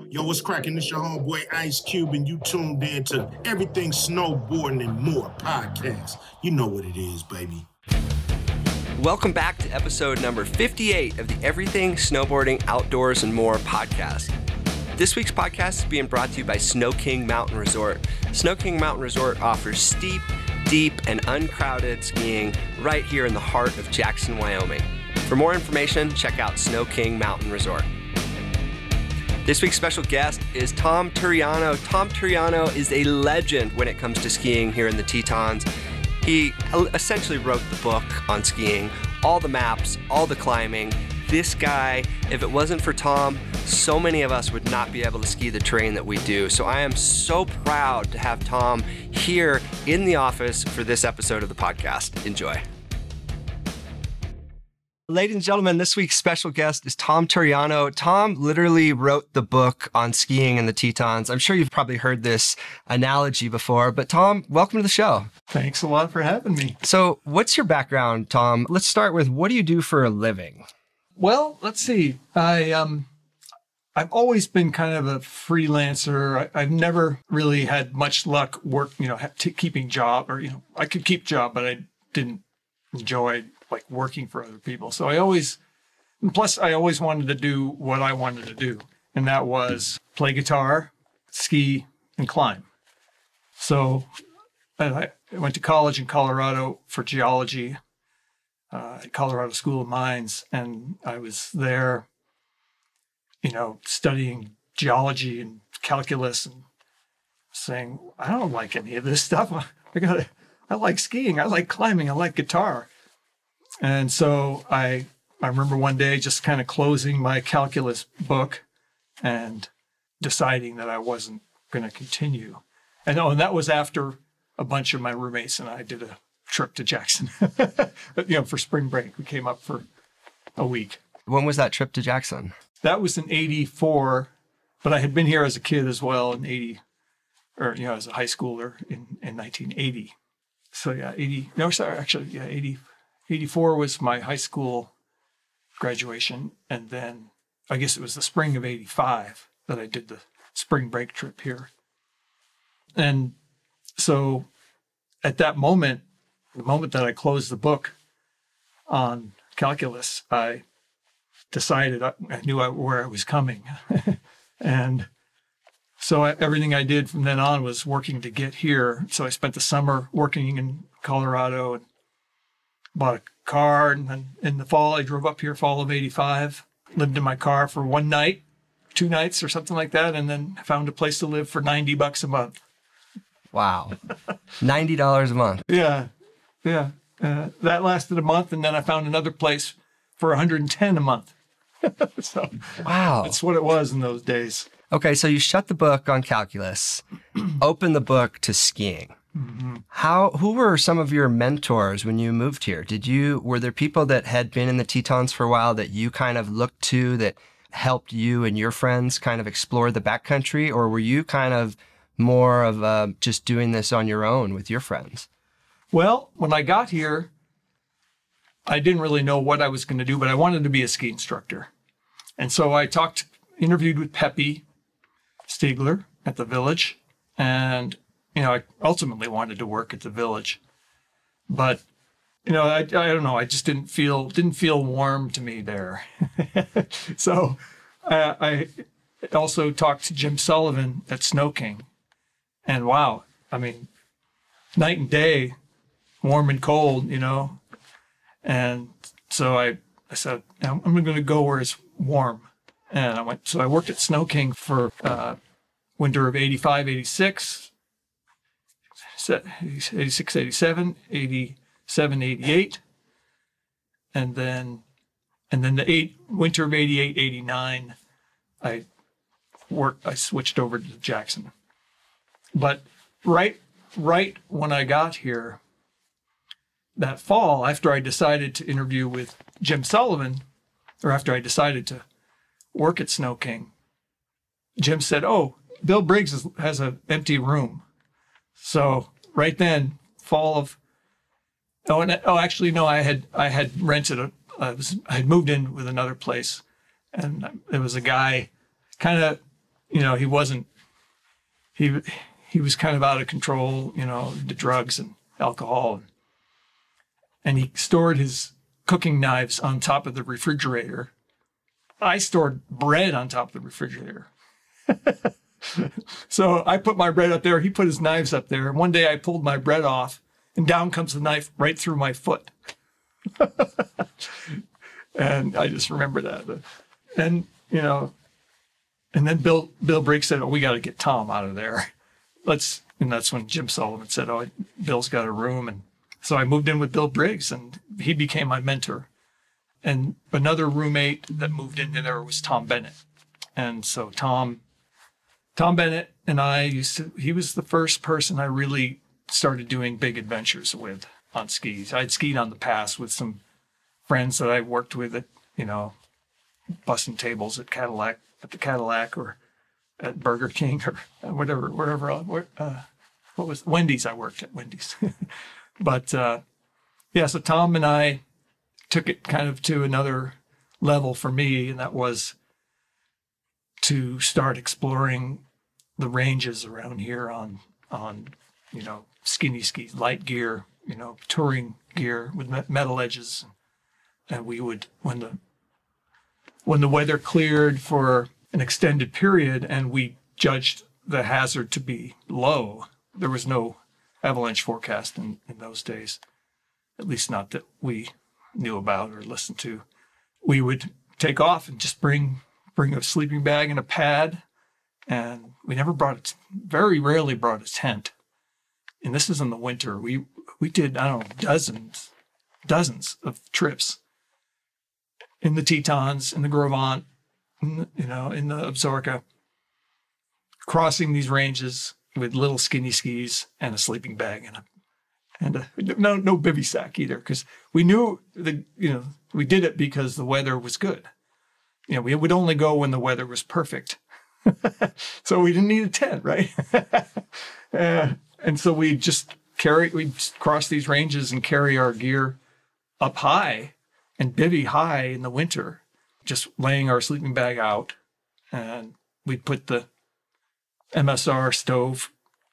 Yo, what's cracking? This your homeboy Ice Cube, and you tuned in to Everything Snowboarding and More podcast. You know what it is, baby. Welcome back to episode number 58 of the Everything Snowboarding, Outdoors, and More podcast. This week's podcast is being brought to you by Snow King Mountain Resort. Snow King Mountain Resort offers steep, deep, and uncrowded skiing right here in the heart of Jackson, Wyoming. For more information, check out Snow King Mountain Resort. This week's special guest is Tom Turiano. Tom Turiano is a legend when it comes to skiing here in the Tetons. He essentially wrote the book on skiing, all the maps, all the climbing. This guy, if it wasn't for Tom, so many of us would not be able to ski the terrain that we do. So I am so proud to have Tom here in the office for this episode of the podcast. Enjoy. Ladies and gentlemen, this week's special guest is Tom Turiano. Tom literally wrote the book on skiing in the Tetons. I'm sure you've probably heard this analogy before, but Tom, welcome to the show. Thanks a lot for having me. So what's your background, Tom? Let's start with, what do you do for a living? Well, let's see. I've always been kind of a freelancer. I've never really had much luck keeping job, or, I could keep job, but I didn't enjoy like working for other people. So I always wanted to do what I wanted to do. And that was play guitar, ski, and climb. So I went to college in Colorado for geology, at Colorado School of Mines. And I was there, studying geology and calculus and saying, I don't like any of this stuff. I like skiing. I like climbing. I like guitar. And so I remember one day just kind of closing my calculus book and deciding that I wasn't going to continue. And that was after a bunch of my roommates and I did a trip to Jackson, for spring break. We came up for a week. When was that trip to Jackson? That was in 84, but I had been here as a kid as well in 80, or, as a high schooler in 1980. So yeah, 84 was my high school graduation. And then I guess it was the spring of 85 that I did the spring break trip here. And so at that moment, the moment that I closed the book on calculus, I decided I knew where I was coming. And so everything I did from then on was working to get here. So I spent the summer working in Colorado and bought a car, and then in the fall, I drove up here fall of 85, lived in my car for one night, 2 nights or something like that, and then found a place to live for $90 a month. Wow. $90 a month. Yeah. That lasted a month, and then I found another place for $110 a month. So wow. That's what it was in those days. Okay, so you shut the book on calculus, open the book to skiing. Mm-hmm. Who were some of your mentors when you moved here? Were there people that had been in the Tetons for a while that you kind of looked to that helped you and your friends kind of explore the backcountry? Or were you kind of more of just doing this on your own with your friends? Well, when I got here, I didn't really know what I was going to do, but I wanted to be a ski instructor. And so I interviewed with Pepe Stiegler at the Village, and I ultimately wanted to work at the Village, but I don't know. I just didn't feel warm to me there. So I also talked to Jim Sullivan at Snow King, and wow, I mean, night and day, warm and cold, And so I said, I'm going to go where it's warm, and I worked at Snow King for winter of 85, 86. 86, 87, 87, 88. And then the winter of 88, 89, I switched over to Jackson. But right when I got here, that fall, after I decided to interview with Jim Sullivan, or after I decided to work at Snow King, Jim said, "Oh, Bill Briggs has an empty room." So right then, I had rented I had moved in with another place, and there was a guy kind of he wasn't, he was kind of out of control, the drugs and alcohol. And he stored his cooking knives on top of the refrigerator. I stored bread on top of the refrigerator. So I put my bread up there. He put his knives up there. And one day I pulled my bread off and down comes the knife right through my foot. And I just remember that. And, and then Bill Briggs said, we got to get Tom out of there. And that's when Jim Sullivan said, Bill's got a room. And so I moved in with Bill Briggs and he became my mentor. And another roommate that moved into there was Tom Bennett. And so Tom Bennett and he was the first person I really started doing big adventures with on skis. I'd skied on the pass with some friends that I worked with at, bussing tables at the Cadillac or at Burger King or whatever, wherever, what was Wendy's? I worked at Wendy's. But, so Tom and I took it kind of to another level for me, and that was to start exploring the ranges around here on skinny skis, light gear, touring gear with metal edges. And we would, when the weather cleared for an extended period and we judged the hazard to be low, there was no avalanche forecast in those days, at least not that we knew about or listened to. We would take off and just bring a sleeping bag and a pad. And we very rarely brought a tent. And this is in the winter. We did, I don't know, dozens of trips in the Tetons, in the Gros Ventre, in the Absaroka, crossing these ranges with little skinny skis and a sleeping bag and no bivy sack either, because we knew we did it because the weather was good. We would only go when the weather was perfect. So we didn't need a tent, right? And so we'd cross these ranges and carry our gear up high and bivvy high in the winter, just laying our sleeping bag out. And we'd put the MSR stove,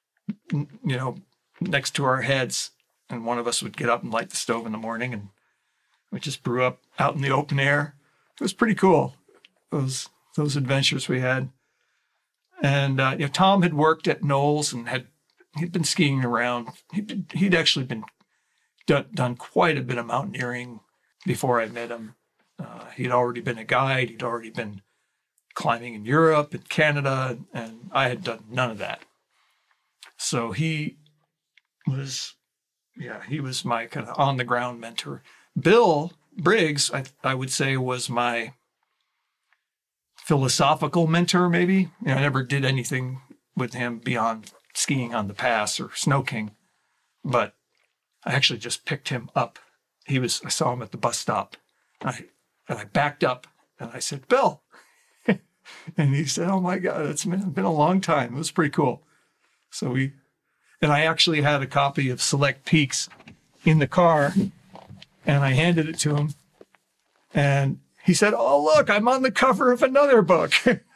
next to our heads. And one of us would get up and light the stove in the morning, and we just brew up out in the open air. It was pretty cool, those adventures we had. And Tom had worked at Knowles and he'd been skiing around. He'd actually been done quite a bit of mountaineering before I met him. He'd already been a guide. He'd already been climbing in Europe and Canada, and I had done none of that. So he was my kind of on the ground mentor. Bill Briggs, I would say, was my philosophical mentor, maybe. I never did anything with him beyond skiing on the pass or Snow King, but I actually just picked him up. I saw him at the bus stop, and I backed up and I said, "Bill," and he said, "Oh my God, it's been a long time." It was pretty cool. So I actually had a copy of Select Peaks in the car, and I handed it to him, and he said, "Oh, look, I'm on the cover of another book."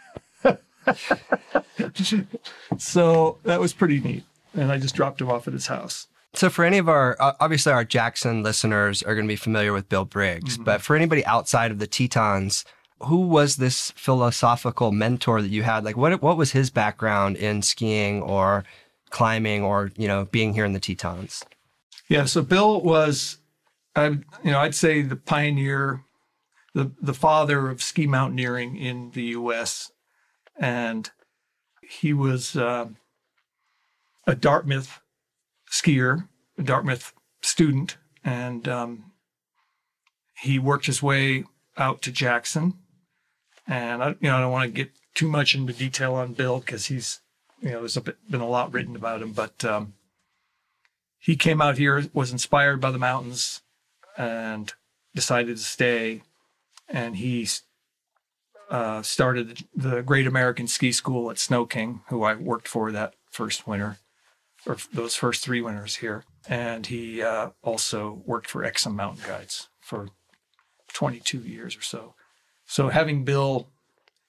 So that was pretty neat. And I just dropped him off at his house. So for any of obviously our Jackson listeners are going to be familiar with Bill Briggs, mm-hmm. But for anybody outside of the Tetons, who was this philosophical mentor that you had? Like what was his background in skiing or climbing or, being here in the Tetons? Yeah. So Bill was, I'd say the pioneer, the father of ski mountaineering in the U.S. And he was a Dartmouth skier, a Dartmouth student, and he worked his way out to Jackson. And I don't want to get too much into detail on Bill because he's, there's been a lot written about him, but he came out here, was inspired by the mountains, and decided to stay. And he started the Great American Ski School at Snow King, who I worked for that first winter, or those first 3 winters here. And he also worked for Exum Mountain Guides for 22 years or so. So having Bill,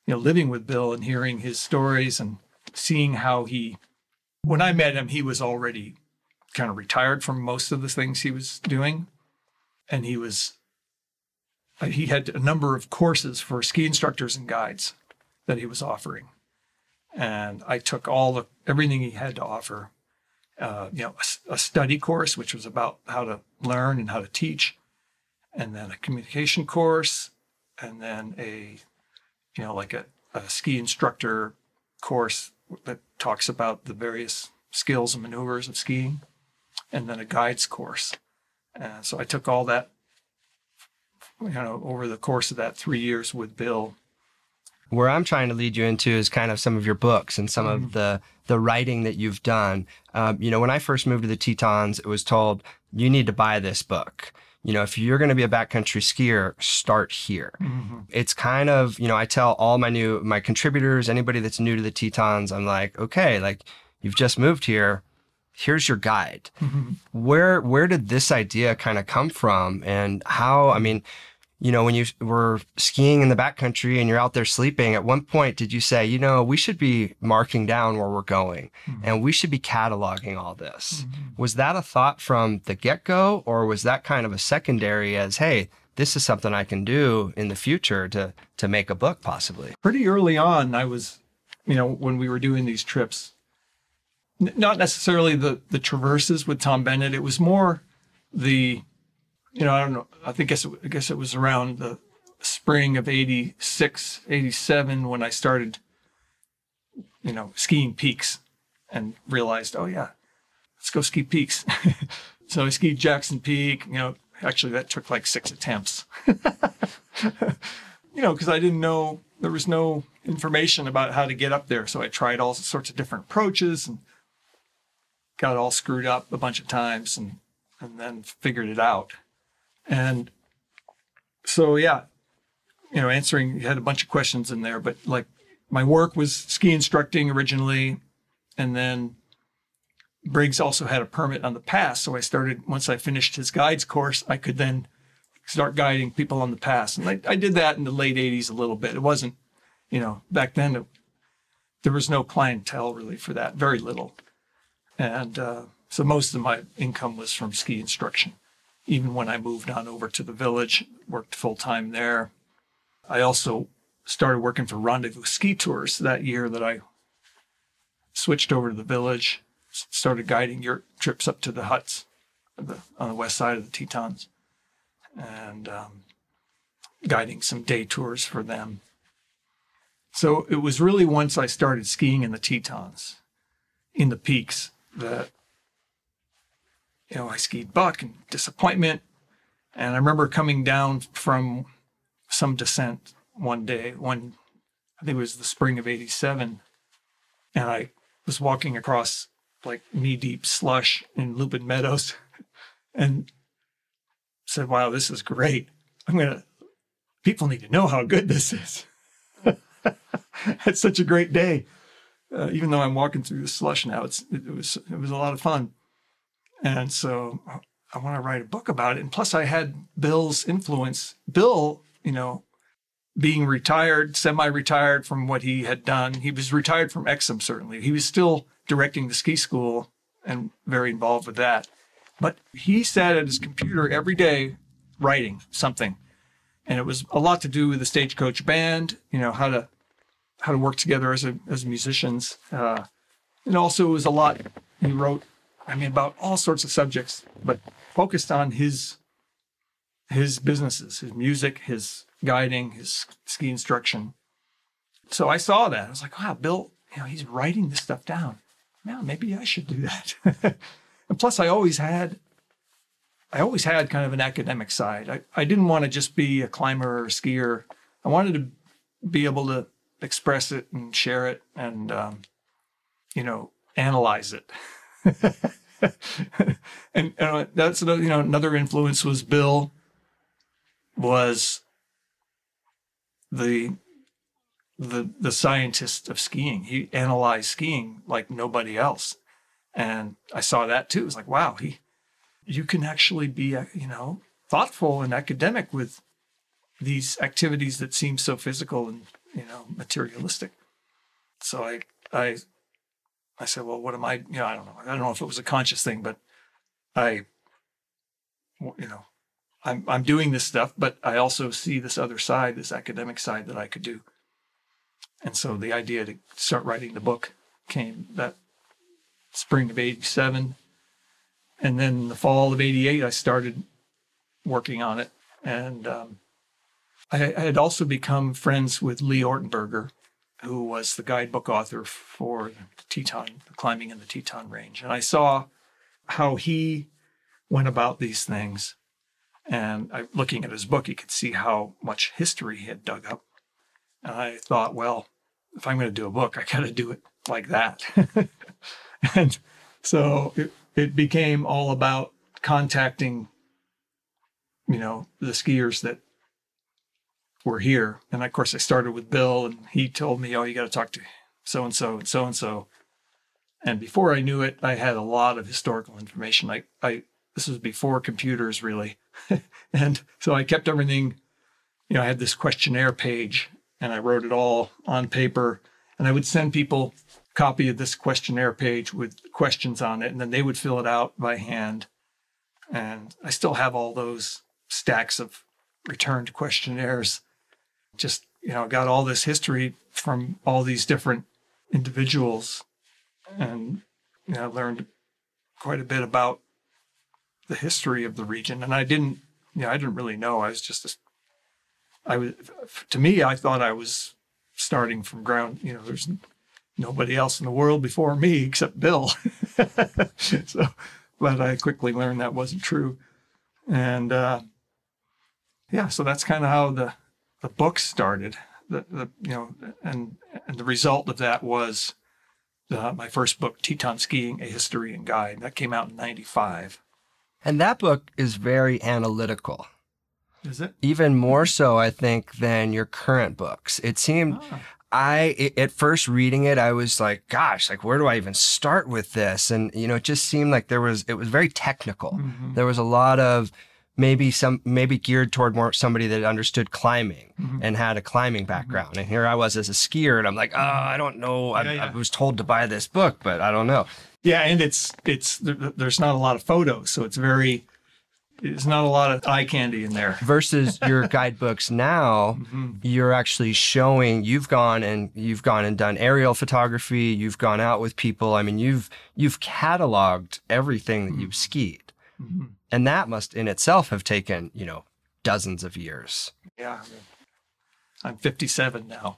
living with Bill and hearing his stories and seeing how when I met him, he was already kind of retired from most of the things he was doing. And he had a number of courses for ski instructors and guides that he was offering. And I took everything he had to offer. A study course, which was about how to learn and how to teach, and then a communication course, and then a ski instructor course that talks about the various skills and maneuvers of skiing, and then a guides course. And so I took all that, over the course of that 3 years with Bill. Where I'm trying to lead you into is kind of some of your books and some of the writing that you've done. When I first moved to the Tetons, it was told, you need to buy this book. If you're going to be a backcountry skier, start here. Mm-hmm. It's kind of, I tell all my contributors, anybody that's new to the Tetons, I'm like, okay, like you've just moved here. Here's your guide. Mm-hmm. Where did this idea kind of come from, and how, when you were skiing in the backcountry and you're out there sleeping, at one point did you say, we should be marking down where we're going, mm-hmm. and we should be cataloging all this? Mm-hmm. Was that a thought from the get-go, or was that kind of a secondary as, hey, this is something I can do in the future to make a book possibly? Pretty early on, I was, when we were doing these trips, not necessarily the traverses with Tom Bennett. It was more I don't know. I guess it was around the spring of 86, 87 when I started, skiing peaks and realized, oh yeah, let's go ski peaks. So I skied Jackson Peak. Actually that took like 6 attempts. Because I didn't know, there was no information about how to get up there. So I tried all sorts of different approaches and got all screwed up a bunch of times and then figured it out. And so, yeah, you had a bunch of questions in there, but like my work was ski instructing originally. And then Briggs also had a permit on the pass. So I started, once I finished his guides course, I could then start guiding people on the pass. And I did that in the late 80s a little bit. It wasn't, back then there was no clientele really for that, very little. And so most of my income was from ski instruction. Even when I moved on over to the village, worked full-time there. I also started working for Rendezvous Ski Tours that year that I switched over to the village, started guiding your trips up to the huts on the west side of the Tetons, and guiding some day tours for them. So it was really once I started skiing in the Tetons, in the peaks, that I skied Buck and Disappointment. And I remember coming down from some descent one day, I think it was the spring of 87. And I was walking across like knee-deep slush in Lupin Meadows and said, wow, this is great. People need to know how good this is. It's such a great day. Even though I'm walking through the slush now, it was a lot of fun. And so I want to write a book about it. And plus I had Bill's influence. Bill, being retired, semi-retired from what he had done. He was retired from Exum, certainly. He was still directing the ski school and very involved with that. But he sat at his computer every day writing something. And it was a lot to do with the Stagecoach Band, how to work together as musicians. And also it was a lot, he wrote, about all sorts of subjects, but focused on his businesses, his music, his guiding, his ski instruction. So I saw that. I was like, wow, Bill, he's writing this stuff down. Yeah, maybe I should do that. And plus I always had kind of an academic side. I didn't want to just be a climber or a skier. I wanted to be able to express it and share it and, analyze it. And that's another influence was Bill was the scientist of skiing. He analyzed skiing like nobody else, and I saw that too. It was like, wow, you can actually be thoughtful and academic with these activities that seem so physical materialistic. So I said, well, what am I, I don't know. I don't know if it was a conscious thing, but I'm doing this stuff, but I also see this other side, this academic side that I could do. And so the idea to start writing the book came that spring of 87. And then in the fall of 88, I started working on it. And I had also become friends with Lee Ortenberger, who was the guidebook author for Teton, climbing in the Teton Range. And I saw how he went about these things. And looking at his book, you could see how much history he had dug up. And I thought, well, if I'm going to do a book, I got to do it like that. And so it became all about contacting, the skiers that were here. And of course, I started with Bill, and he told me, you got to talk to so-and-so and so-and-so. And before I knew it, I had a lot of historical information. This was before computers, really. And so I kept everything, I had this questionnaire page, and I wrote it all on paper. And I would send people a copy of this questionnaire page with questions on it, and then they would fill it out by hand. And I still have all those stacks of returned questionnaires. Just, got all this history from all these different individuals. And, I learned quite a bit about the history of the region. And I didn't really know. I was just, to me, I thought I was starting from ground. There's nobody else in the world before me except Bill. But I quickly learned that wasn't true. And so that's kind of how the book started. And the result of that was my first book, Teton Skiing: A History and Guide. That came out in 95. And that book is very analytical. Is it? Even more so, I think, than your current books. It seemed, at first reading it, I was like, gosh, where do I even start with this? And, it just seemed like it was very technical. Mm-hmm. There was a lot of maybe geared toward somebody that understood climbing and had a climbing background. Mm-hmm. And here I was as a skier, and I'm like, I don't know. I was told to buy this book, but I don't know. Yeah, and there's not a lot of photos, so there's not a lot of eye candy in there. Versus your guidebooks now, you're actually showing you've gone and done aerial photography. You've gone out with people. I mean, you've cataloged everything that you've skied, and that must in itself have taken dozens of years. Yeah, I'm 57 now.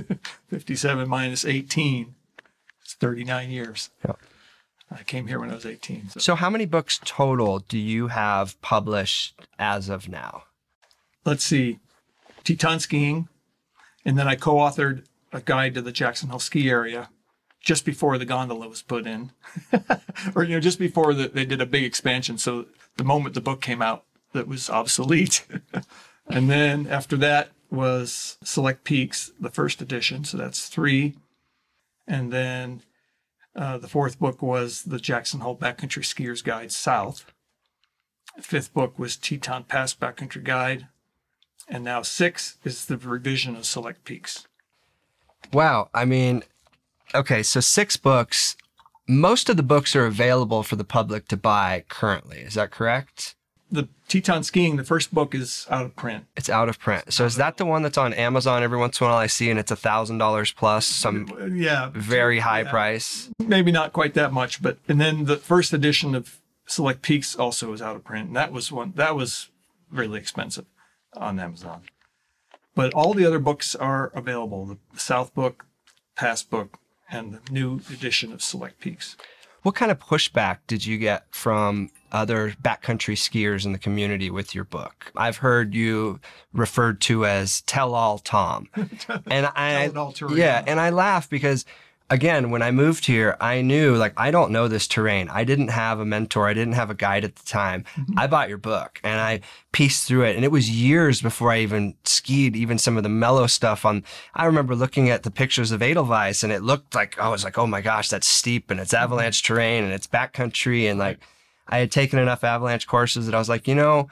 57 minus 18, it's 39 years. Yeah. I came here when I was 18. So how many books total do you have published as of now? Let's see. Teton Skiing. And then I co-authored a guide to the Jackson Hole ski area just before the gondola was put in. Or, just before they did a big expansion. So the moment the book came out, that was obsolete. And then after that was Select Peaks, the first edition. So that's 3. And then the 4th book was the Jackson Hole Backcountry Skiers Guide South. The 5th book was Teton Pass Backcountry Guide. And now 6 is the revision of Select Peaks. Wow. I mean, okay, so 6 books. Most of the books are available for the public to buy currently. Is that correct? The Teton Skiing, the first book, is out of print. It's out of print. So is that the one that's on Amazon every once in a while I see, and it's $1,000 plus some very high price? Maybe not quite that much, and then the first edition of Select Peaks also is out of print. And that was really expensive on Amazon. But all the other books are available. The South book, Pass book, and the new edition of Select Peaks. What kind of pushback did you get from other backcountry skiers in the community with your book? I've heard you referred to as Tell-All Tom. And and I laugh because, again, when I moved here, I knew, I don't know this terrain. I didn't have a mentor. I didn't have a guide at the time. Mm-hmm. I bought your book and I pieced through it. And it was years before I even skied, even some of the mellow stuff I remember looking at the pictures of Edelweiss, and it looked like, I was like, oh my gosh, that's steep and it's avalanche terrain and it's backcountry. And I had taken enough avalanche courses that I was like,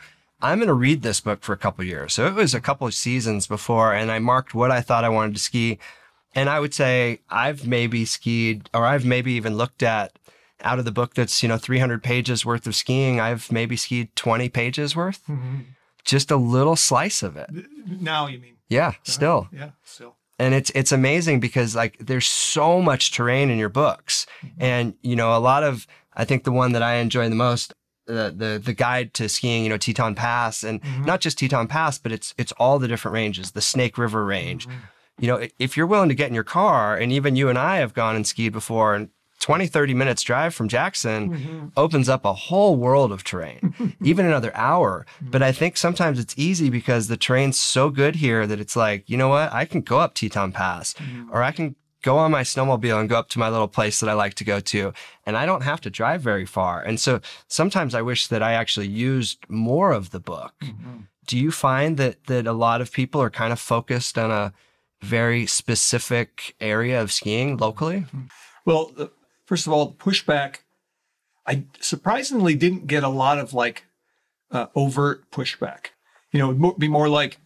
I'm going to read this book for a couple of years. So it was a couple of seasons before, and I marked what I thought I wanted to ski. And I would say I've maybe skied, or I've maybe even looked at, out of the book that's, 300 pages worth of skiing, I've maybe skied 20 pages worth. Mm-hmm. Just a little slice of it. Now you mean? Yeah, still. Yeah, still. And it's amazing because like there's so much terrain in your books. Mm-hmm. And, a lot of, I think the one that I enjoy the most, the guide to skiing, Teton Pass, and not just Teton Pass, but it's all the different ranges, the Snake River range. Mm-hmm. If you're willing to get in your car, and even you and I have gone and skied before, and 20, 30 minutes drive from Jackson opens up a whole world of terrain, even another hour. But I think sometimes it's easy because the terrain's so good here that it's like, you know what, I can go up Teton Pass, or I can go on my snowmobile and go up to my little place that I like to go to, and I don't have to drive very far. And so sometimes I wish that I actually used more of the book. Mm-hmm. Do you find that a lot of people are kind of focused on a very specific area of skiing locally? Well, first of all, the pushback, I surprisingly didn't get a lot of overt pushback. It would be more like,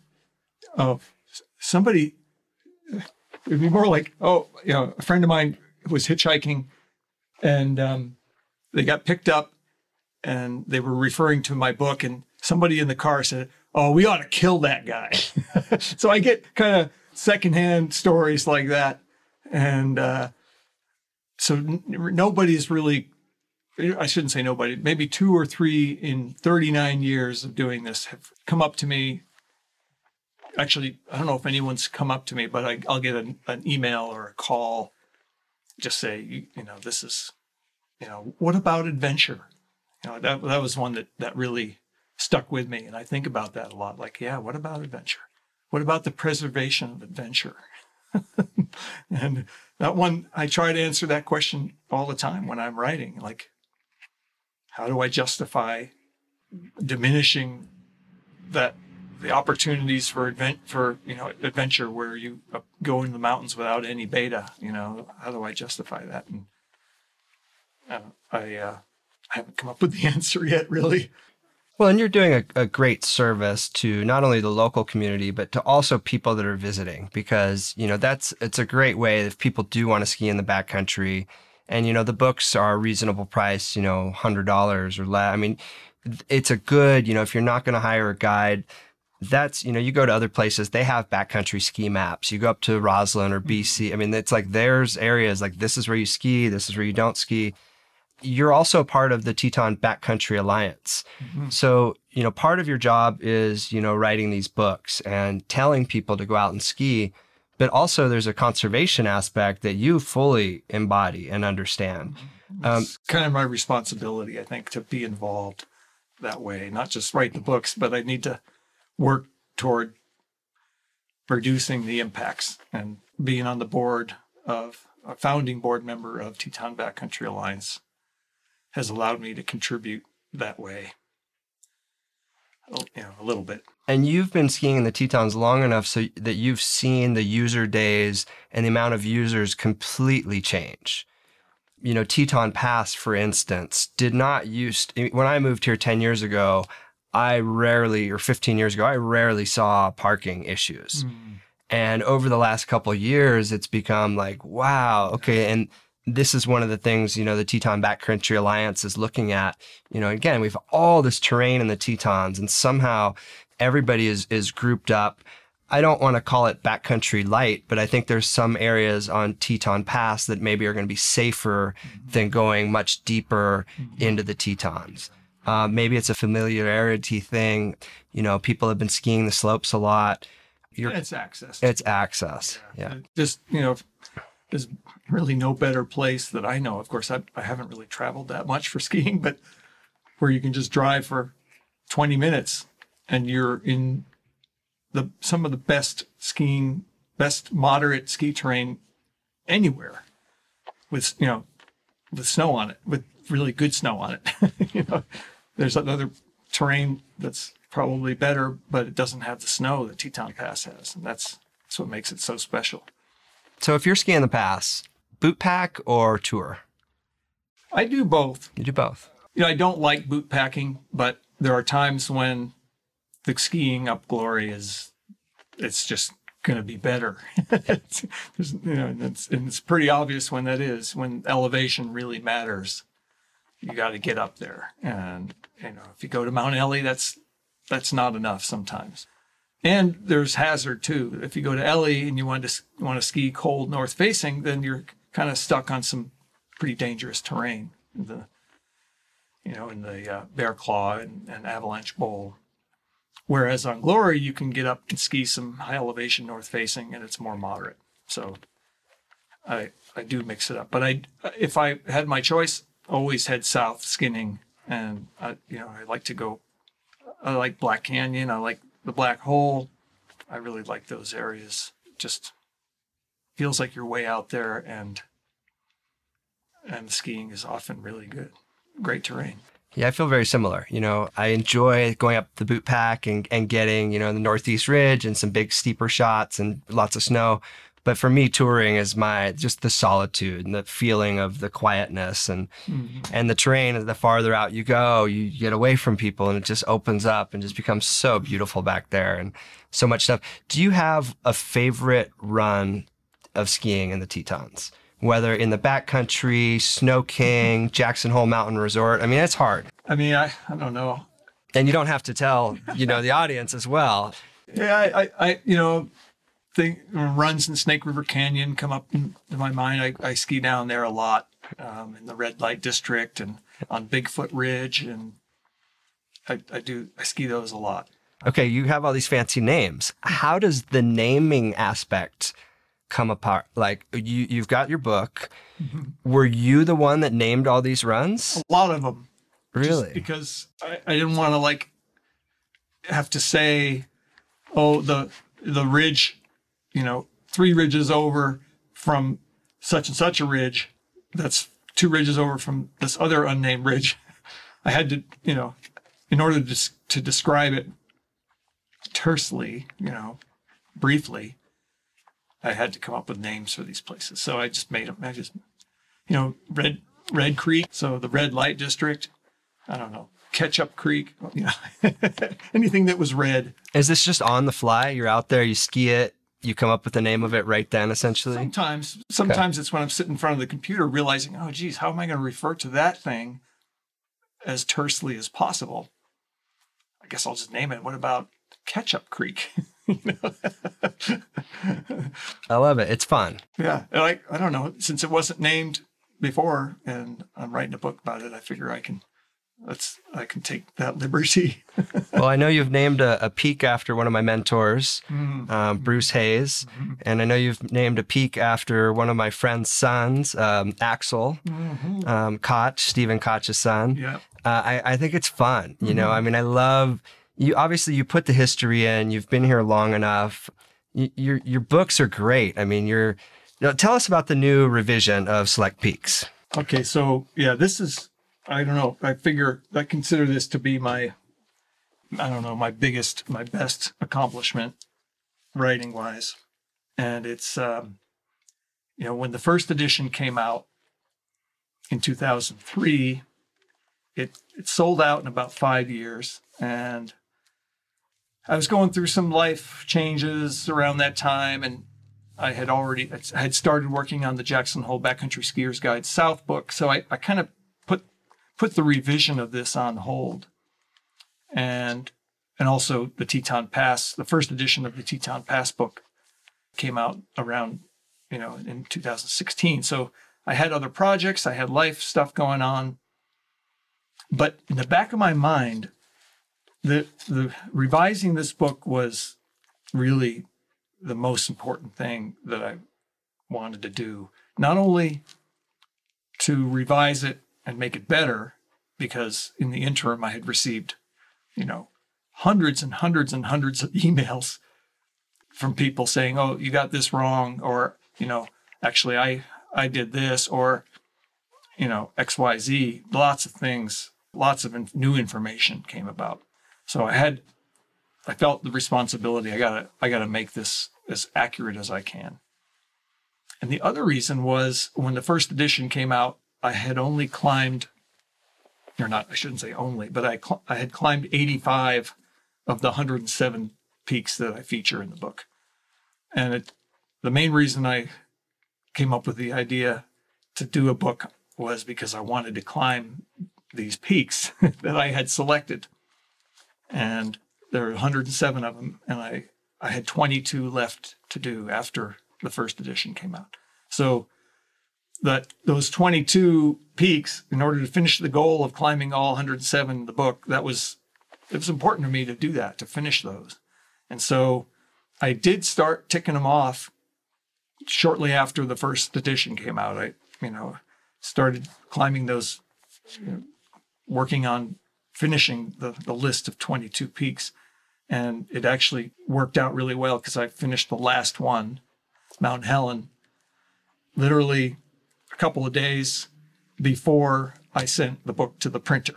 somebody, it'd be more like, a friend of mine was hitchhiking and they got picked up and they were referring to my book, and somebody in the car said, "Oh, we ought to kill that guy." So I get kind of secondhand stories like that. And so nobody's really, I shouldn't say nobody, maybe 2 or 3 in 39 years of doing this have come up to me. Actually, I don't know if anyone's come up to me, but I'll get an email or a call, just say, this is, what about adventure? That was one that really stuck with me. And I think about that a lot. Like, yeah, what about adventure? What about the preservation of adventure? And that one, I try to answer that question all the time when I'm writing. Like, how do I justify diminishing the opportunities for adventure where you go into the mountains without any beta? How do I justify that? And I haven't come up with the answer yet, really. Well, and you're doing a great service to not only the local community, but to also people that are visiting, because, it's a great way if people do want to ski in the backcountry, and, the books are a reasonable price, $100 or less. I mean, it's a good, if you're not going to hire a guide, that's, you go to other places, they have backcountry ski maps. You go up to Roslyn or BC. I mean, it's like there's areas like this is where you ski, this is where you don't ski. You're also part of the Teton Backcountry Alliance. Mm-hmm. So, part of your job is, writing these books and telling people to go out and ski, but also there's a conservation aspect that you fully embody and understand. It's kind of my responsibility, I think, to be involved that way, not just write the books, but I need to work toward reducing the impacts, and being on the board of a founding board member of Teton Backcountry Alliance has allowed me to contribute that way, a little bit. And you've been skiing in the Tetons long enough so that you've seen the user days and the amount of users completely change. Teton Pass, for instance, did not when I moved here 10 years ago, or 15 years ago, I rarely saw parking issues. And over the last couple of years, it's become like, wow, okay. And this is one of the things, the Teton Backcountry Alliance is looking at. Again, we have all this terrain in the Tetons, and somehow everybody is grouped up. I don't want to call it backcountry light, but I think there's some areas on Teton Pass that maybe are going to be safer than going much deeper into the Tetons. Maybe it's a familiarity thing. People have been skiing the slopes a lot. It's access. It's access. Yeah. Just, there's really no better place that I know. Of course, I haven't really traveled that much for skiing, but where you can just drive for 20 minutes and you're in some of the best moderate ski terrain anywhere with snow on it, with really good snow on it. There's another terrain that's probably better, but it doesn't have the snow that Teton Pass has. And that's what makes it so special. So if you're skiing the pass, boot pack or tour? I do both. You do both. I don't like boot packing, but there are times when the skiing up Glory it's just going to be better. It's pretty obvious when that is, when elevation really matters. You got to get up there. And, if you go to Mount Ellie, that's not enough sometimes. And there's hazard too. If you go to Ellie and you want to ski cold north facing, then you're kind of stuck on some pretty dangerous terrain in the Bear Claw and Avalanche Bowl. Whereas on Glory, you can get up and ski some high elevation north facing, and it's more moderate. So I do mix it up. But if I had my choice, always head south skinning. And I like to go. I like Black Canyon. I like the Black Hole. I really like those areas. Just feels like you're way out there, and the skiing is often really good. Great terrain. Yeah, I feel very similar. I enjoy going up the boot pack and getting, the Northeast Ridge and some big steeper shots and lots of snow. But for me, touring is just the solitude and the feeling of the quietness and the terrain. The farther out you go, you get away from people, and it just opens up and just becomes so beautiful back there and so much stuff. Do you have a favorite run of skiing in the Tetons? Whether in the backcountry, Snow King, Jackson Hole Mountain Resort. I mean, it's hard. I mean, I don't know. And you don't have to tell, the audience as well. Yeah, I think runs in Snake River Canyon come up into my mind. I ski down there a lot in the Red Light District and on Bigfoot Ridge, and I ski those a lot. Okay, you have all these fancy names. How does the naming aspect come apart? Like you've got your book. Mm-hmm. Were you the one that named all these runs? A lot of them. Really? Just because I didn't want to have to say, oh, the ridge, 3 ridges over from such and such a ridge. That's 2 ridges over from this other unnamed ridge. I had to, in order to describe it tersely, briefly, I had to come up with names for these places. So I just made them. Red Creek. So the Red Light District. I don't know. Ketchup Creek. Anything that was red. Is this just on the fly? You're out there, you ski it, you come up with the name of it right then, essentially? Sometimes it's when I'm sitting in front of the computer realizing, oh, geez, how am I going to refer to that thing as tersely as possible? I guess I'll just name it. What about Ketchup Creek? I love it. It's fun. Yeah. I don't know. Since it wasn't named before and I'm writing a book about it, I figure I can take that liberty. Well, I know you've named a peak after one of my mentors, Bruce Hayes. Mm-hmm. And I know you've named a peak after one of my friend's sons, Axel Koch, Stephen Koch's son. Yeah. I think it's fun. I mean, I love... Obviously, you put the history in. You've been here long enough. Your books are great. I mean, tell us about the new revision of Select Peaks. Okay, so yeah, this is, I don't know. I consider this to be my best accomplishment writing wise. And it's, when the first edition came out in 2003, it sold out in about 5 years. And I was going through some life changes around that time, and I had started working on the Jackson Hole Backcountry Skiers Guide South book, so I kind of put the revision of this on hold, and also the Teton Pass. The first edition of the Teton Pass book came out around in 2016. So I had other projects, I had life stuff going on, but in the back of my mind, the revising this book was really the most important thing that I wanted to do. Not only to revise it and make it better, because in the interim I had received, hundreds and hundreds and hundreds of emails from people saying, oh, you got this wrong, or, actually I did this, or, XYZ, lots of things, lots of new information came about. So I felt the responsibility. I gotta make this as accurate as I can. And the other reason was when the first edition came out, I had only climbed, or not, I shouldn't say only, but I had climbed 85 of the 107 peaks that I feature in the book. And the main reason I came up with the idea to do a book was because I wanted to climb these peaks that I had selected. And there are 107 of them, and I had 22 left to do after the first edition came out. So those 22 peaks, in order to finish the goal of climbing all 107 in the book, it was important to me to do that, to finish those. And so I did start ticking them off shortly after the first edition came out. I started climbing those, working on finishing the list of 22 peaks. And it actually worked out really well because I finished the last one, Mount Helen, literally a couple of days before I sent the book to the printer.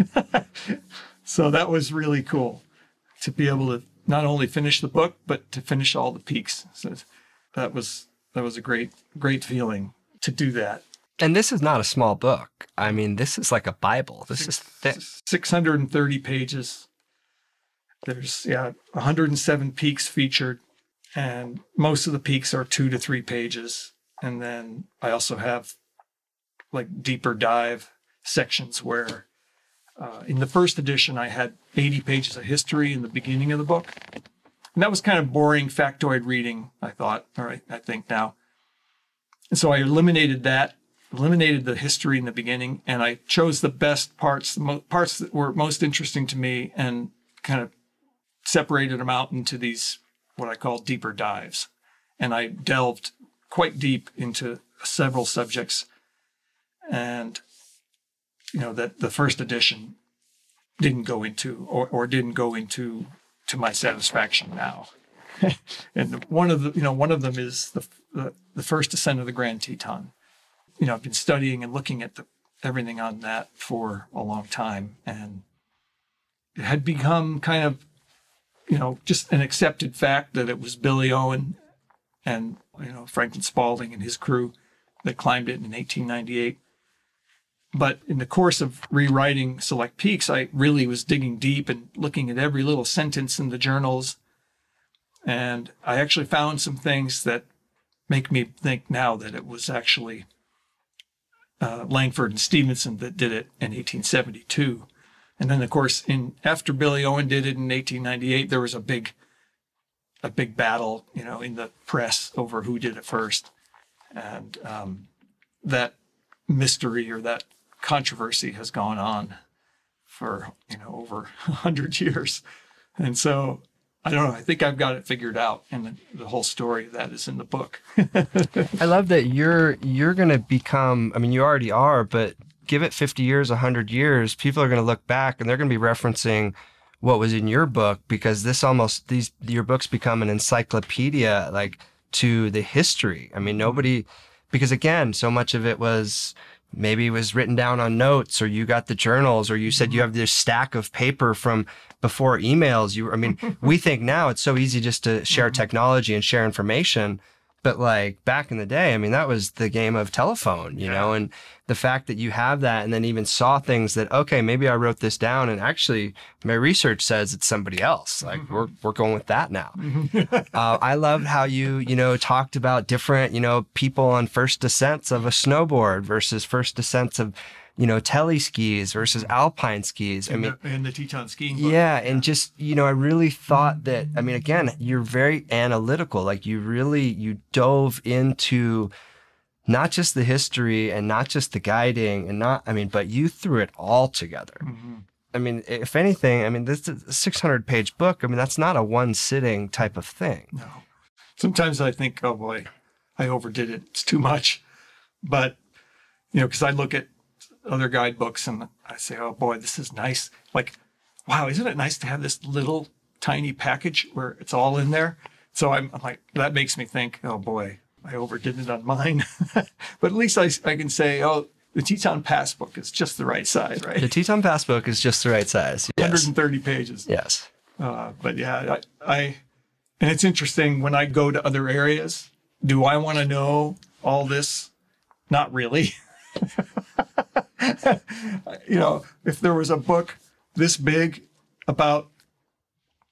So that was really cool to be able to not only finish the book, but to finish all the peaks. So that was a great feeling to do that. And this is not a small book. I mean, this is like a Bible. This is thick. 630 pages. There's 107 peaks featured, and most of the peaks are 2 to 3 pages. And then I also have like deeper dive sections where in the first edition I had 80 pages of history in the beginning of the book. And that was kind of boring factoid reading, I thought, or I think now. And so I eliminated the history in the beginning, and I chose the best parts, parts that were most interesting to me, and kind of separated them out into these, what I call deeper dives. And I delved quite deep into several subjects, and, that the first edition didn't go into, or didn't go into to my satisfaction now. And one of them is the first ascent of the Grand Teton. I've been studying and looking at everything on that for a long time, and it had become kind of, just an accepted fact that it was Billy Owen and, Franklin Spaulding and his crew that climbed it in 1898. But in the course of rewriting Select Peaks, I really was digging deep and looking at every little sentence in the journals. And I actually found some things that make me think now that it was actually Langford and Stevenson that did it in 1872. And then, of course, after Billy Owen did it in 1898, there was a big battle, in the press over who did it first. And that mystery, or that controversy, has gone on for, over 100 years. And so, I don't know, I think I've got it figured out, and the whole story of that is in the book. I love that you're going to become, you already are, but give it 50 years, 100 years, people are going to look back and they're going to be referencing what was in your book, because your books become an encyclopedia, like, to the history. Because again, so much of it was, maybe it was written down on notes, or you got the journals, or you said you have this stack of paper from before emails. We think now it's so easy just to share technology and share information. But like back in the day, that was the game of telephone, and the fact that you have that, and then even saw things that, okay, maybe I wrote this down and actually my research says it's somebody else. Like we're going with that now. I loved how you talked about different, people on first descents of a snowboard versus first descents of, tele skis versus alpine skis. And the Teton skiing book. Yeah. And just, I really thought that, again, you're very analytical. Like you dove into not just the history and not just the guiding and but you threw it all together. Mm-hmm. If anything, this is a 600-page book. That's not a one sitting type of thing. No. Sometimes I think, oh boy, I overdid it. It's too much. But, because I look at other guidebooks and I say, oh boy, this is nice. Like, wow, isn't it nice to have this little tiny package where it's all in there? So I'm like, that makes me think, oh boy, I overdid it on mine. But at least I can say, oh, the Teton Pass book is just the right size, right? The Teton Pass book is just the right size. Yes. 130 pages. Yes. But yeah, and it's interesting when I go to other areas, do I want to know all this? Not really. If there was a book this big about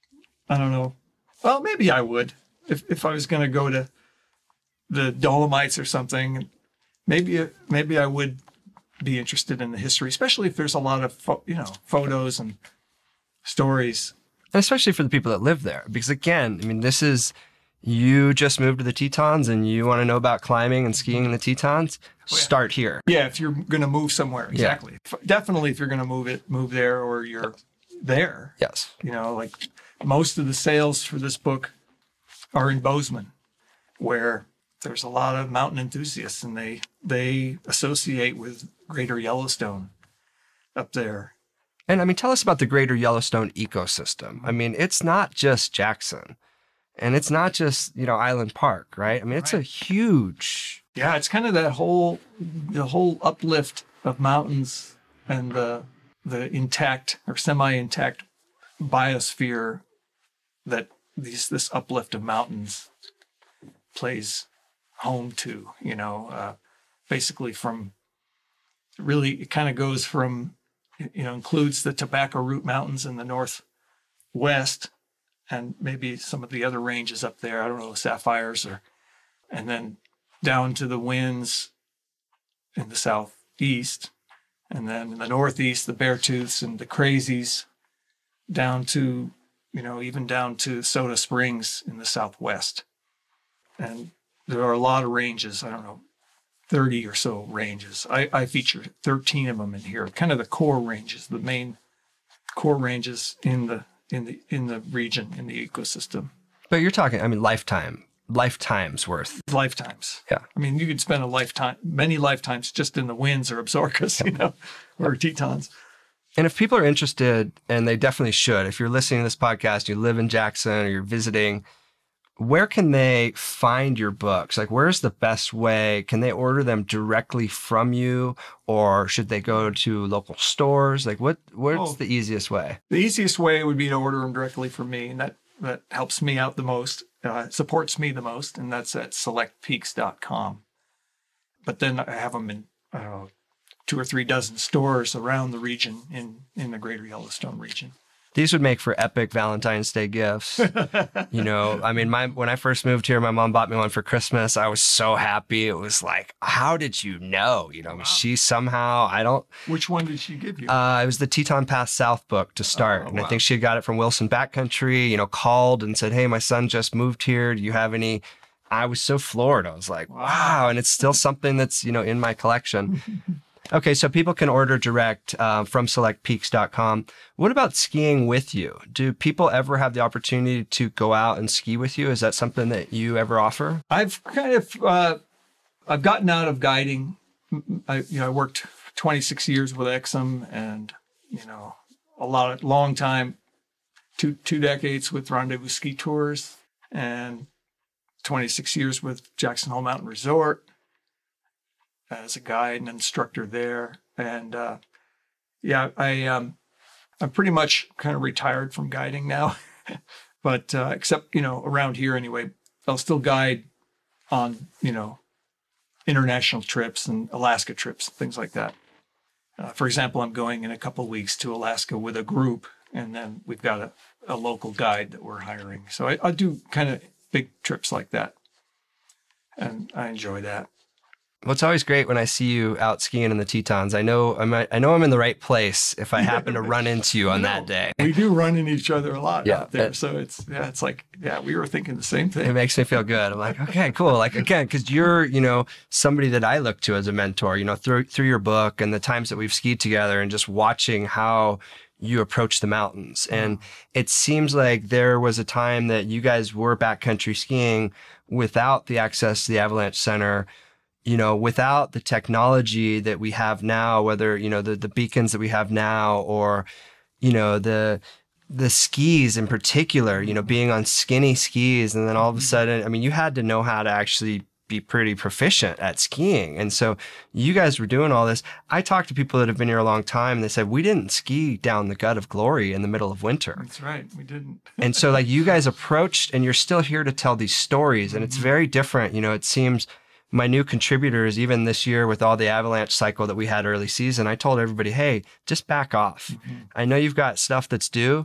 I don't know. Well, maybe I would if I was going to go to the Dolomites or something. Maybe I would be interested in the history, especially if there's a lot of photos and stories. And especially for the people that live there, because again, I mean, you just moved to the Tetons and you want to know about climbing and skiing in the Tetons, start here. Yeah, if you're going to move somewhere, exactly. Yeah. Definitely, if you're going to move there, or you're there. Yes. Like most of the sales for this book are in Bozeman, where there's a lot of mountain enthusiasts, and they associate with Greater Yellowstone up there. And I mean, tell us about the Greater Yellowstone ecosystem. I mean, it's not just Jackson, and it's not just, Island Park, right? I mean, it's a huge... Yeah, it's kind of the whole uplift of mountains and the intact or semi-intact biosphere that this uplift of mountains plays home to, basically from... Really, it kind of goes from, includes the Tobacco Root Mountains in the northwest, and maybe some of the other ranges up there. I don't know, Sapphires, and then down to the Winds in the southeast, and then in the northeast, the Beartooths and the Crazies, down to, even down to Soda Springs in the southwest. And there are a lot of ranges. I don't know, 30 or so ranges. I feature 13 of them in here, kind of the core ranges, the main core ranges in the region, in the ecosystem. But you're talking, lifetimes worth. Lifetimes. Yeah. I mean, you could spend many lifetimes just in the Winds or Absarokas, or Tetons. And if people are interested, and they definitely should, if you're listening to this podcast, you live in Jackson or you're visiting, where can they find your books? Like, where's the best way? Can they order them directly from you, or should they go to local stores? Like, what's the easiest way? The easiest way would be to order them directly from me, and that helps me out the most, supports me the most, and that's at selectpeaks.com. But then I have them in, 2 or 3 dozen stores around the region in the Greater Yellowstone region. These would make for epic Valentine's Day gifts. I mean, when I first moved here, my mom bought me one for Christmas. I was so happy. It was like, how did you know? Wow. She somehow, Which one did she give you? It was the Teton Pass South book to start. And I think she got it from Wilson Backcountry, called and said, hey, my son just moved here. Do you have any? I was so floored. I was like, wow. And it's still something that's, in my collection. Okay, so people can order direct from selectpeaks.com. What about skiing with you? Do people ever have the opportunity to go out and ski with you? Is that something that you ever offer? I've kind of, I've gotten out of guiding. I worked 26 years with Exum, and, long time, two decades with Rendezvous Ski Tours, and 26 years with Jackson Hole Mountain Resort as a guide and instructor there. And I'm pretty much kind of retired from guiding now, but except, around here anyway, I'll still guide on, international trips and Alaska trips, things like that. For example, I'm going in a couple of weeks to Alaska with a group, and then we've got a local guide that we're hiring. So I do kind of big trips like that, and I enjoy that. Well, it's always great when I see you out skiing in the Tetons. I know I'm in the right place if I happen to run into you on that day. We do run into each other a lot out there. So it's like, we were thinking the same thing. It makes me feel good. I'm like, okay, cool. Like, again, because you're, somebody that I look to as a mentor, through your book and the times that we've skied together, and just watching how you approach the mountains. And it seems like there was a time that you guys were backcountry skiing without the access to the Avalanche Center, without the technology that we have now, whether, the beacons that we have now, or, the skis in particular, being on skinny skis. And then all of a sudden, you had to know how to actually be pretty proficient at skiing. And so you guys were doing all this. I talked to people that have been here a long time, and they said, we didn't ski down the Gut of Glory in the middle of winter. That's right. We didn't. And so you guys approached, and you're still here to tell these stories. And it's very different. It seems my new contributors, even this year with all the avalanche cycle that we had early season, I told everybody, hey, just back off. I know you've got stuff that's due,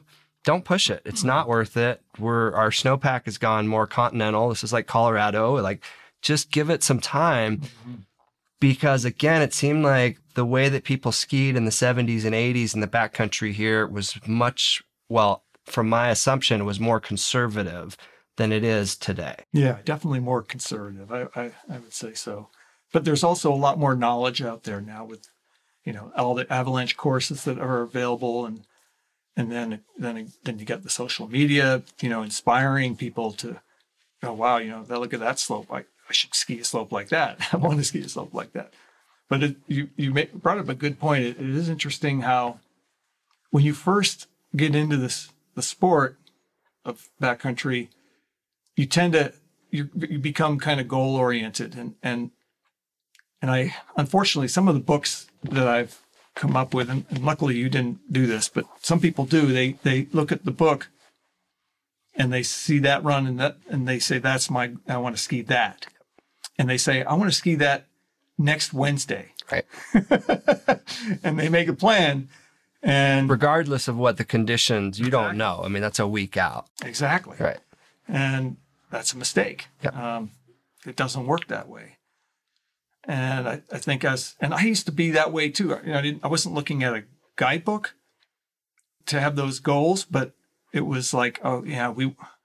don't push it. It's not worth it. Our snowpack has gone more continental. This is like Colorado. Like, just give it some time. Because again, it seemed like the way that people skied in the 70s and 80s in the backcountry here was from my assumption, it was more conservative than it is today. Yeah, definitely more conservative. I would say so. But there's also a lot more knowledge out there now with, all the avalanche courses that are available, and then you get the social media, inspiring people to, oh wow, look at that slope. I should ski a slope like that. I want to ski a slope like that. But you brought up a good point. It is interesting how when you first get into the sport of backcountry, you tend to you become kind of goal oriented, and I, unfortunately, some of the books that I've come up with, and luckily you didn't do this, but some people do. They look at the book and they see that run and they say, I want to ski that. And they say, I want to ski that next Wednesday. Right. And they make a plan. And regardless of what the conditions, you don't know. I mean, that's a week out. Exactly. Right. And that's a mistake. Yep. It doesn't work that way. And I think I used to be that way too. I wasn't looking at a guidebook to have those goals, but it was like, oh yeah,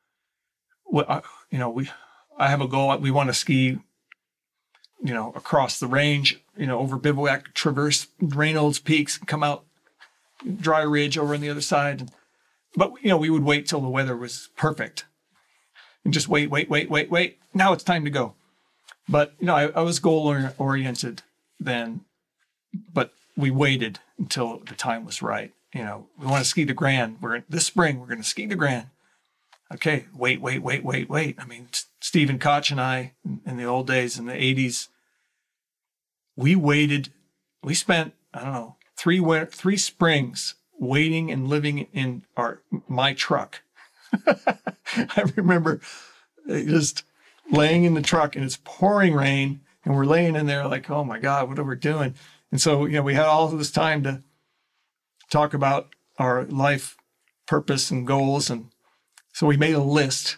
I have a goal. We want to ski, across the range, over Bivouac, traverse Reynolds Peaks, come out Dry Ridge over on the other side. But, we would wait till the weather was perfect and just wait. Now it's time to go. But, I was goal oriented then, but we waited until the time was right. We want to ski the Grand. This spring, we're going to ski the Grand. Okay, wait. I mean, Stephen Koch and I, in the old days, in the 80s, we waited. We spent, I don't know, three springs waiting and living in my truck. I remember just laying in the truck, and it's pouring rain, and we're laying in there like, oh my God, what are we doing? And so, we had all of this time to talk about our life purpose and goals. And so we made a list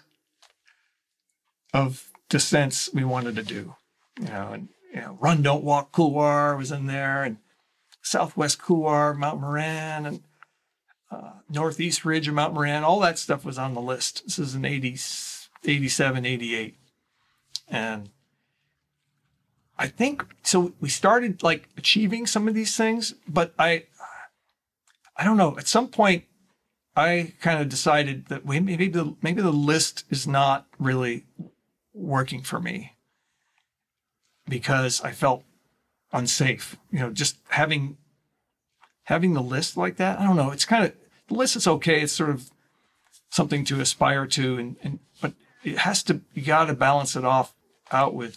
of descents we wanted to do, Run, Don't Walk Couloir was in there, and Southwest Couloir, Mount Moran, and Northeast Ridge of Mount Moran. All that stuff was on the list. This is in 87, 88. And I think, so we started like achieving some of these things, but I don't know. At some point, I kind of decided that maybe the list is not really working for me because I felt unsafe. Just having the list like that. I don't know. It's kind of, the list is okay. It's sort of something to aspire to, but it has to. You got to balance it out with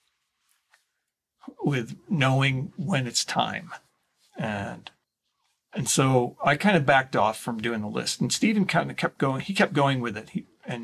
knowing when it's time, and so I kind of backed off from doing the list. And Stephen kind of kept going. He kept going with it.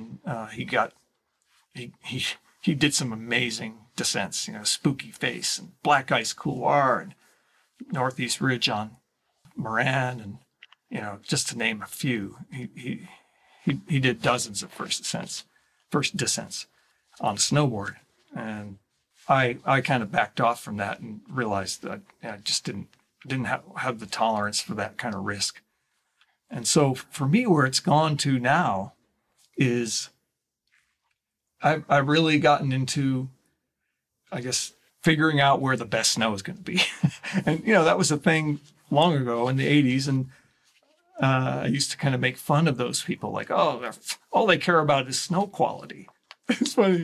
He did some amazing descents. Spooky Face and Black Ice Couloir and Northeast Ridge on Moran, and just to name a few. He did dozens of first descents on a snowboard, and I kind of backed off from that and realized that I just didn't have the tolerance for that kind of risk. And so for me, where it's gone to now is I've really gotten into, I guess, figuring out where the best snow is going to be. And, that was a thing long ago in the 80s. And I used to kind of make fun of those people, like, oh, all they care about is snow quality. It's funny.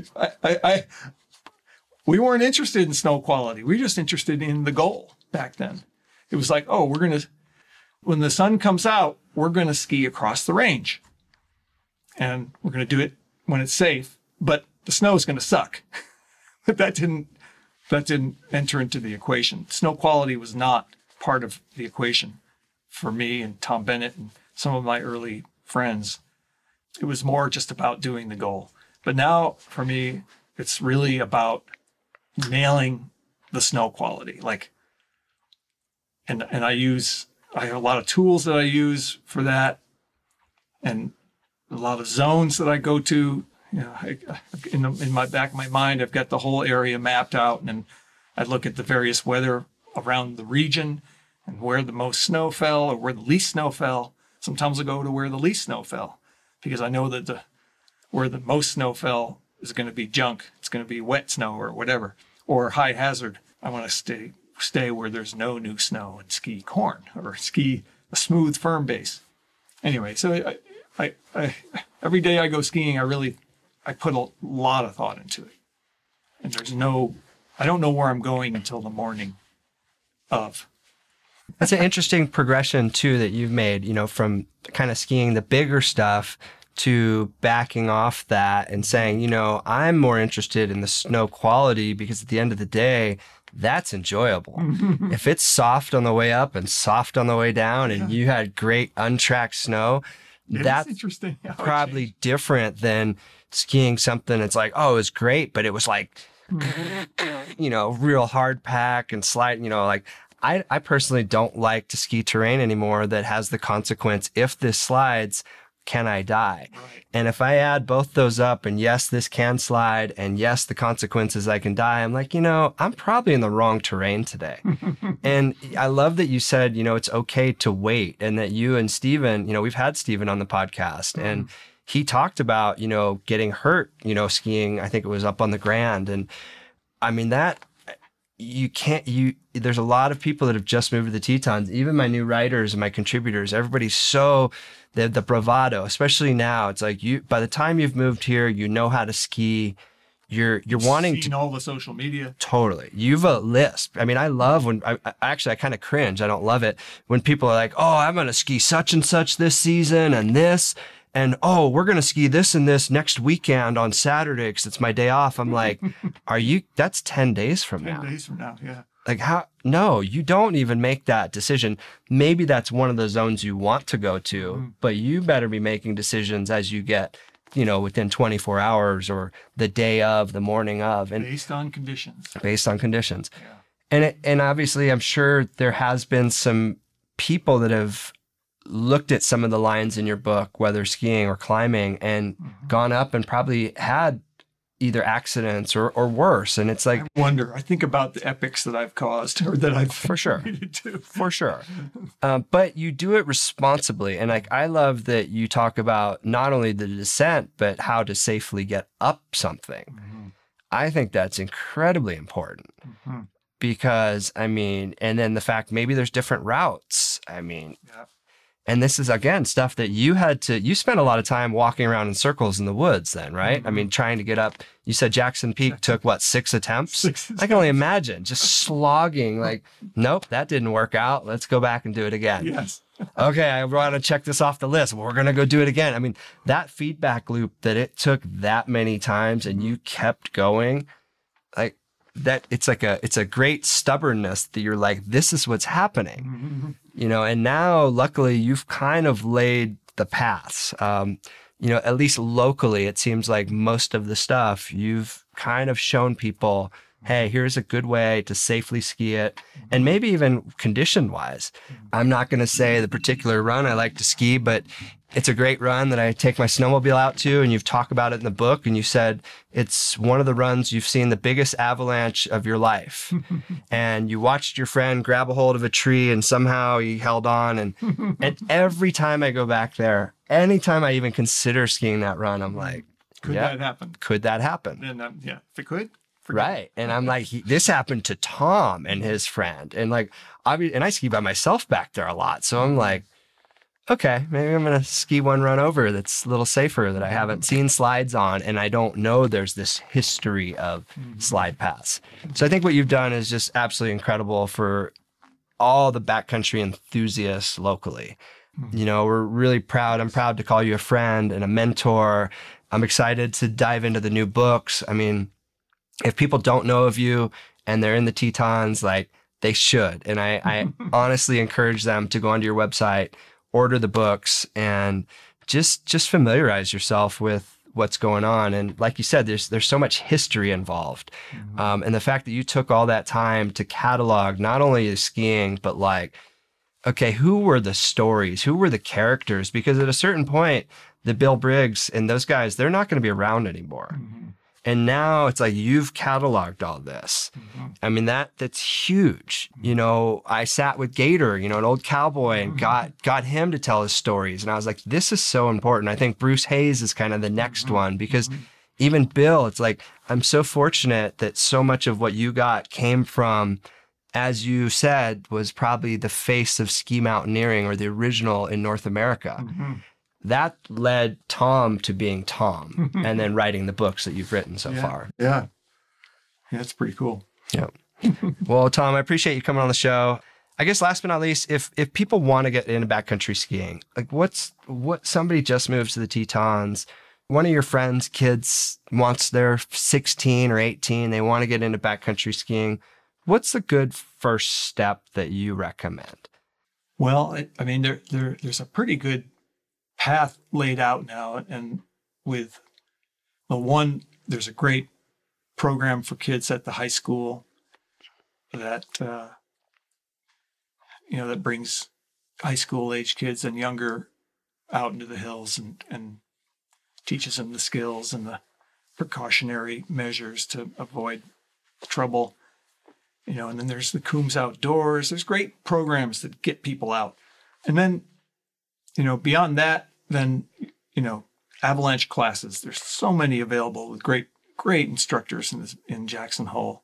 We weren't interested in snow quality. We were just interested in the goal back then. It was like, oh, when the sun comes out, we're going to ski across the range. And we're going to do it when it's safe, but the snow is going to suck. But that didn't enter into the equation. Snow quality was not part of the equation for me and Tom Bennett and some of my early friends. It was more just about doing the goal. But now for me, it's really about nailing the snow quality. And I have a lot of tools that I use for that. and a lot of zones that I go to. You know, in my back of my mind, I've got the whole area mapped out, and I look at the various weather around the region and where the most snow fell or where the least snow fell. Sometimes I go to where the least snow fell because I know that where the most snow fell is going to be junk. It's going to be wet snow or whatever, or high hazard. I want to stay where there's no new snow and ski corn or ski a smooth, firm base. Anyway, so I every day I go skiing, I put a lot of thought into it. And I don't know where I'm going until the morning of. That's an interesting progression too that you've made, you know, from kind of skiing the bigger stuff to backing off that and saying, you know, I'm more interested in the snow quality because at the end of the day, that's enjoyable. If it's soft on the way up and soft on the way down and you had great untracked snow, that's interesting. Probably different than skiing something that's like, oh, it was great, but it was like, you know, real hard pack and slide, you know, like I personally don't like to ski terrain anymore that has the consequence, if this slides, can I die? Right. And if I add both those up and yes, this can slide and yes, the consequences I can die, I'm like, you know, I'm probably in the wrong terrain today. And I love that you said, you know, it's okay to wait, and that you and Steven, you know, we've had Steven on the podcast and he talked about, you know, getting hurt, you know, skiing, I think it was up on the Grand. And I mean, there's a lot of people that have just moved to the Tetons, even my new writers and my contributors, everybody's so, the bravado, especially now, it's like by the time you've moved here, you know how to ski, you're wanting to all the social media. Totally. You've a list. I mean, I love when I kind of cringe. I don't love it when people are like, oh, I'm going to ski such and such this season and this. And, oh, we're going to ski this and this next weekend on Saturday because it's my day off. I'm like, that's 10 days from now. 10 days from now, yeah. Like, how? No, you don't even make that decision. Maybe that's one of the zones you want to go to, but you better be making decisions as you get, you know, within 24 hours or the day of, the morning of. And based on conditions. Based on conditions. Yeah. And obviously, I'm sure there has been some people that have looked at some of the lines in your book, whether skiing or climbing, and gone up and probably had either accidents or worse. And it's like, I think about the epics that I've caused or that I've for sure, for sure. But you do it responsibly. And like, I love that you talk about not only the descent, but how to safely get up something. I think that's incredibly important because I mean, and then the fact maybe there's different routes. I mean, and this is, again, stuff that you spent a lot of time walking around in circles in the woods then, right? I mean, trying to get up. You said Jackson Peak took, 6 attempts? 6 attempts. I can only imagine just slogging like, nope, that didn't work out. Let's go back and do it again. Yes. Okay, I want to check this off the list. We're going to go do it again. I mean, that feedback loop that it took that many times and you kept going, like that, it's a great stubbornness that you're like, this is what's happening. You know, and now luckily you've kind of laid the paths. You know, at least locally, it seems like most of the stuff you've kind of shown people, hey, here's a good way to safely ski it. And maybe even condition wise. I'm not going to say the particular run I like to ski, but it's a great run that I take my snowmobile out to, and you've talked about it in the book, and you said it's one of the runs you've seen the biggest avalanche of your life. And you watched your friend grab a hold of a tree and somehow he held on. And every time I go back there, anytime I even consider skiing that run, I'm like, could that happen? Could that happen? And if it could. Right. And I'm like, this happened to Tom and his friend. And like, and I ski by myself back there a lot. So I'm like, okay, maybe I'm going to ski one run over that's a little safer that I haven't seen slides on. And I don't know there's this history of slide paths. So I think what you've done is just absolutely incredible for all the backcountry enthusiasts locally. You know, we're really proud. I'm proud to call you a friend and a mentor. I'm excited to dive into the new books. I mean, if people don't know of you and they're in the Tetons, like they should. And I honestly encourage them to go onto your website, order the books, and just familiarize yourself with what's going on. And like you said, there's so much history involved. And the fact that you took all that time to catalog not only the skiing, but like okay, who were the stories? Who were the characters? Because at a certain point, the Bill Briggs and those guys, they're not going to be around anymore. And now it's like, you've cataloged all this. I mean, that's huge. You know, I sat with Gator, you know, an old cowboy, and got him to tell his stories. And I was like, this is so important. I think Bruce Hayes is kind of the next one, because even Bill, it's like, I'm so fortunate that so much of what you got came from, as you said, was probably the face of ski mountaineering, or the original in North America. That led Tom to being Tom, and then writing the books that you've written so far. Yeah, that's pretty cool. Yeah. Well, Tom, I appreciate you coming on the show. I guess last but not least, if people want to get into backcountry skiing, like what somebody just moved to the Tetons, one of your friends' kids wants, they're 16 or 18, they want to get into backcountry skiing. What's the good first step that you recommend? Well, I mean, there's a pretty good path laid out now. And with there's a great program for kids at the high school that, that brings high school age kids and younger out into the hills and teaches them the skills and the precautionary measures to avoid trouble. And then there's the Coombs Outdoors. There's great programs that get people out. And then, beyond that, then, avalanche classes. There's so many available with great instructors in Jackson Hole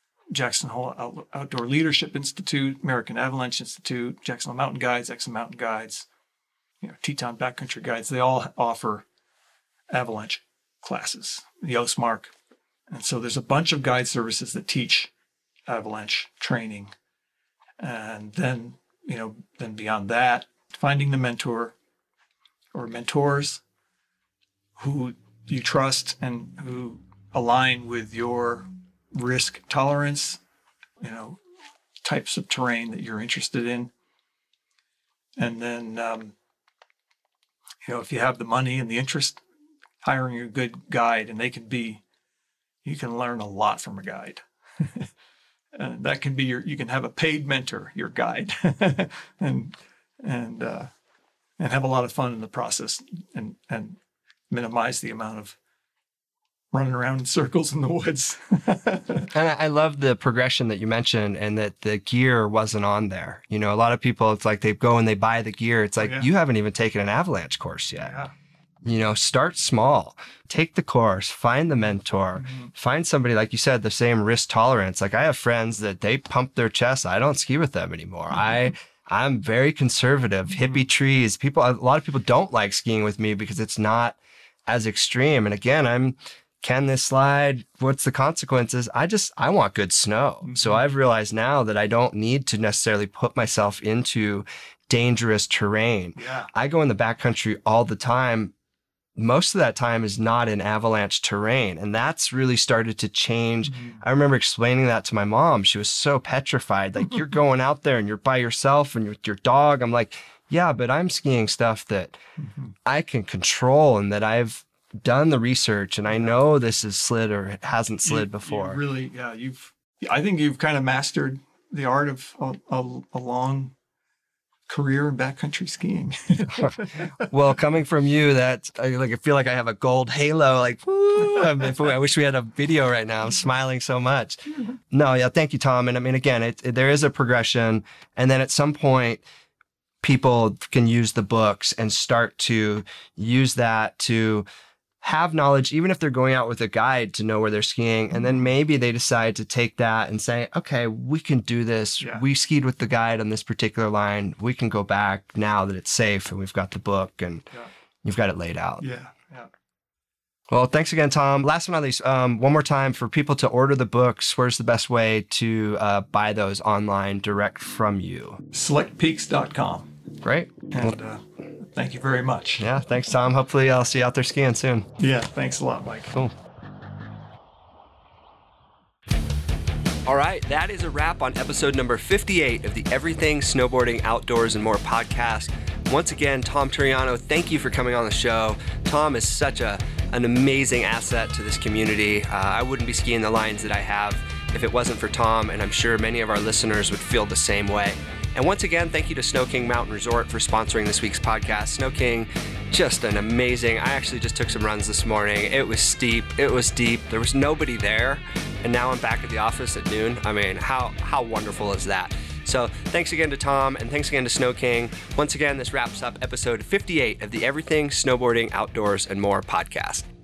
Outdoor Leadership Institute, American Avalanche Institute, Jackson Hole Mountain Guides, Exum Mountain Guides, Teton Backcountry Guides. They all offer avalanche classes, the OSMARC. And so there's a bunch of guide services that teach avalanche training. And then, then beyond that, finding the mentor or mentors who you trust and who align with your risk tolerance, types of terrain that you're interested in. And then, if you have the money and the interest, hiring a good guide, and you can learn a lot from a guide. And that can be you can have a paid mentor, your guide, and have a lot of fun in the process, and minimize the amount of running around in circles in the woods. And I love the progression that you mentioned, and that the gear wasn't on there. A lot of people, it's like they go and they buy the gear. It's like, you haven't even taken an avalanche course yet. Start small, take the course, find the mentor, find somebody, like you said, the same risk tolerance. Like, I have friends that they pump their chest. I don't ski with them anymore. I'm very conservative, hippie trees. A lot of people don't like skiing with me because it's not as extreme. And again, can this slide? What's the consequences? I want good snow. So I've realized now that I don't need to necessarily put myself into dangerous terrain. I go in the backcountry all the time. Most of that time is not in avalanche terrain. And that's really started to change. I remember explaining that to my mom. She was so petrified. Like, you're going out there and you're by yourself and with your dog. I'm like, yeah, but I'm skiing stuff that I can control, and that I've done the research, and I know this is slid or it hasn't slid before. Really, I think you've kind of mastered the art of a long career in backcountry skiing. Well, coming from you, I feel like I have a gold halo. Like, woo! I wish we had a video right now. I'm smiling so much. No, yeah, thank you, Tom. And I mean, again, there is a progression, and then at some point, people can use the books and start to use that to have knowledge, even if they're going out with a guide, to know where they're skiing. And then maybe they decide to take that and say, okay, we can do this. We skied with the guide on this particular line. We can go back now that it's safe and we've got the book and you've got it laid out. Yeah. Well, thanks again, Tom. Last but not least, one more time, for people to order the books, where's the best way to buy those online direct from you? SelectPeaks.com. Great. And thank you very much. Yeah, thanks, Tom. Hopefully I'll see you out there skiing soon. Yeah, thanks a lot, Mike. Cool. All right, that is a wrap on episode number 58 of the Everything Snowboarding, Outdoors, and More podcast. Once again, Tom Turiano, thank you for coming on the show. Tom is such an amazing asset to this community. I wouldn't be skiing the lines that I have if it wasn't for Tom, and I'm sure many of our listeners would feel the same way. And once again, thank you to Snow King Mountain Resort for sponsoring this week's podcast. Snow King, just an amazing, I actually just took some runs this morning. It was steep, it was deep, there was nobody there. And now I'm back at the office at noon. I mean, how wonderful is that? So thanks again to Tom, and thanks again to Snow King. Once again, this wraps up episode 58 of the Everything Snowboarding, Outdoors, and More podcast.